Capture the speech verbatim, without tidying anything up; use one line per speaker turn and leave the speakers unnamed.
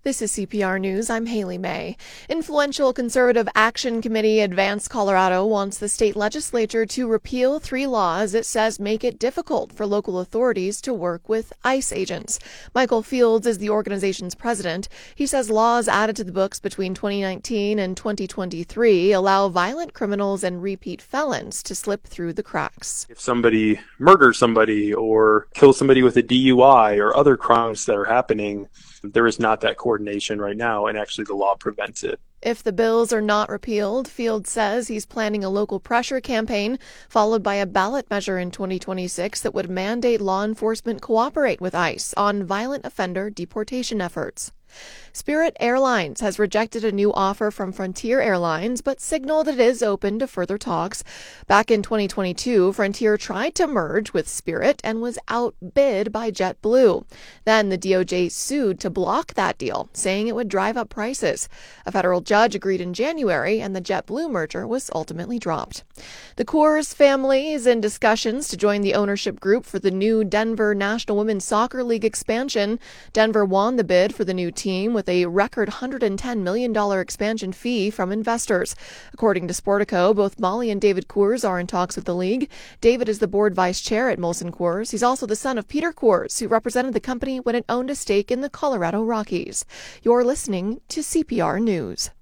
This is C P R News. I'm Haley May. Influential Conservative Action Committee Advance Colorado wants the state legislature to repeal three laws it says make it difficult for local authorities to work with ICE agents. Michael Fields is the organization's president. He says laws added to the books between twenty nineteen and twenty twenty-three allow violent criminals and repeat felons to slip through the cracks.
If somebody murders somebody or kills somebody with a D U I or other crimes that are happening, there is not that coordination right now, and actually the law prevents it.
If the bills are not repealed, Fields says he's planning a local pressure campaign followed by a ballot measure in twenty twenty-six that would mandate law enforcement cooperate with ICE on violent offender deportation efforts. Spirit Airlines has rejected a new offer from Frontier Airlines, but signaled it is open to further talks. Back in twenty twenty-two, Frontier tried to merge with Spirit and was outbid by JetBlue. Then the D O J sued to block that deal, saying it would drive up prices. A federal judge agreed in January, and the JetBlue merger was ultimately dropped. The Coors family is in discussions to join the ownership group for the new Denver National Women's Soccer League expansion. Denver won the bid for the new team with a record one hundred ten million dollars expansion fee from investors. According to Sportico, both Molly and David Coors are in talks with the league. David is the board vice chair at Molson Coors. He's also the son of Peter Coors, who represented the company when it owned a stake in the Colorado Rockies. You're listening to C P R News.